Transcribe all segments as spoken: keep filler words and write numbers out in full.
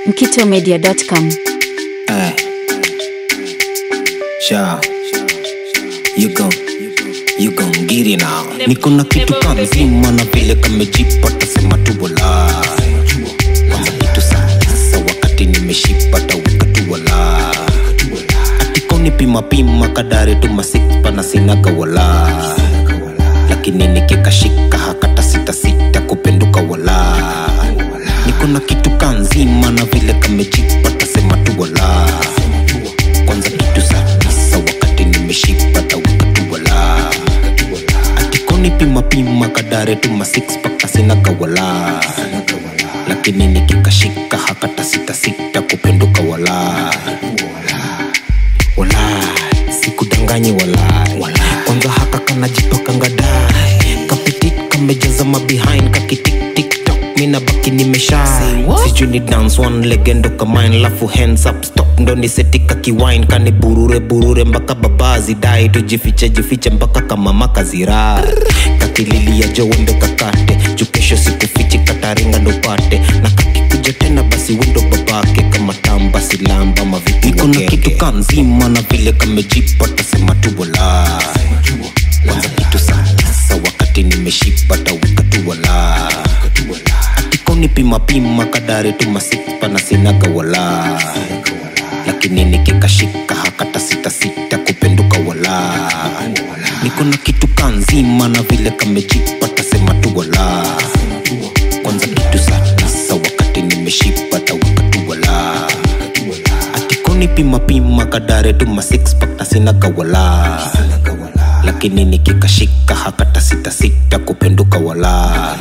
mkito media dot com. Ay, sha, you gon, you gon get it now. Niko na kitu kanzima na vile kamejipata sema tu wala. Kwanza kitu sasa wakati nimeshipata wika tu wala. Atiko ni pima pima kadari tu masikpa na sinaga wala. Lakini nikikashika hakata sita sita kupenduka wala. Niko na kitu kanzima na vile kamejipata sema tu wala. Kwanza kitu sasa wakati nimeshipata wika tu wala. Atiko ni pima pima kadari tu ma six pack sinaga wala. Lakini nikikashika hakata sita sita kupenduka wala. Wala sikudanganyi wala. Kwanza haka kana jitoka ngadai. Kapitik kamejaza ma behind kakitik tik tok mina baki nimeshai. Siju ni dance one legendo kamine lafu hands up stop ndo ni setika kiwine kani burure burure mbaka babazi dai tujifiche jifiche mbaka kama makazira. Katililia jo wendo kakate jukesho siku fichi kataringa ndo pate na kakikuja tena basi wendo babake kama tamba silamba mavipi wagenge. Niko na kitu kanzima na vile kamejipata sema tu wala. Kwanza kitu sasa wakati nimeshipata wika tu wala. Atiko ni pima pima kadari tu masikpa na sinaga wala. Lakini nikikashika hakata sita sita kupenduka wala. Niko na kitu kanzima na vile kamejipata sema tu wala. Kwanza kitu sasa wakati nimeshipata wika tu wala. Atiko ni pima pima kadari tu ma six pack na sinaga wala. Lakini nikikashika hakata sita sita kupenduka wala.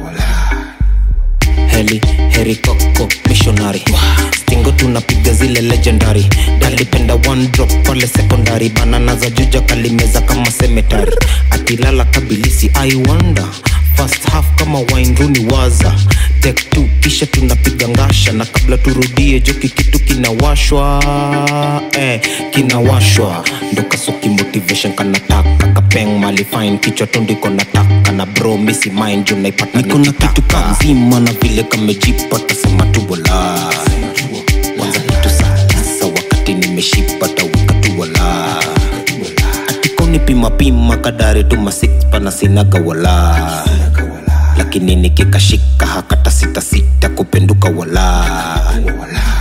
Heli, heri koko, missionary Stingo tunapiga zile legendary. Dalipenda one drop pale secondary. Banana za juja kalimeza kama cemetery. Atilala kabilisi I wonder. First half kama wine runi waza. Take two kisha tunapiga ngasha. Na kabla turudie joki kitu kinawashwa. Eh, kinawashwa. Ndo kasoki motivation kanataka. Kapeng mali fine kichwa tundiko nataka. Na bro misi mind juu naipata nikitaka. Niko na kitu kanzima na vile kamejipata sema tu wala. Kwanza kitu sasa wakati nimeshipata wika tu wala. Atiko ni pima pima kadari tu ma six pa na sinaga wala. Lakini nikikashika hakata sita sita kupenduka wala.